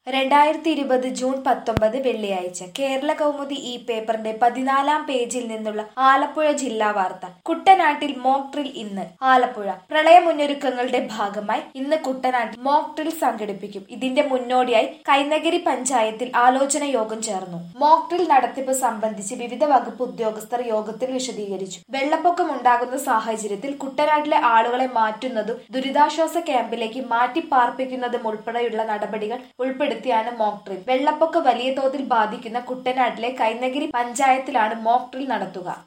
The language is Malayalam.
2020 ജൂൺ 19 വെള്ളിയാഴ്ച കേരള കൗമുദി ഈ പേപ്പറിന്റെ 14-ാം പേജിൽ നിന്നുള്ള ആലപ്പുഴ ജില്ലാ വാർത്ത. കുട്ടനാട്ടിൽ മോക്ക് ഡ്രിൽ ഇന്ന്. ആലപ്പുഴ പ്രളയ മുന്നൊരുക്കങ്ങളുടെ ഭാഗമായി ഇന്ന് കുട്ടനാട്ടിൽ മോക്ക് ഡ്രിൽ സംഘടിപ്പിക്കും. ഇതിന്റെ മുന്നോടിയായി കൈനഗിരി പഞ്ചായത്തിൽ ആലോചന യോഗം ചേർന്നു. മോക്ക് ഡ്രിൽ നടത്തിപ്പ് സംബന്ധിച്ച് വിവിധ വകുപ്പ് ഉദ്യോഗസ്ഥർ യോഗത്തിൽ വിശദീകരിച്ചു. വെള്ളപ്പൊക്കം ഉണ്ടാകുന്ന സാഹചര്യത്തിൽ കുട്ടനാട്ടിലെ ആളുകളെ മാറ്റുന്നതും ദുരിതാശ്വാസ ക്യാമ്പിലേക്ക് മാറ്റി പാർപ്പിക്കുന്നതും ഉൾപ്പെടെയുള്ള നടപടികൾ ഉൾപ്പെടുത്തിയാണ് മോക്ക് ഡ്രിൽ. വെള്ളപ്പൊക്കം വലിയ തോതിൽ ബാധിക്കുന്ന കുട്ടനാട്ടിലെ കൈനഗിരി പഞ്ചായത്തിലാണ് മോക്ക് ഡ്രിൽ നടത്തുക.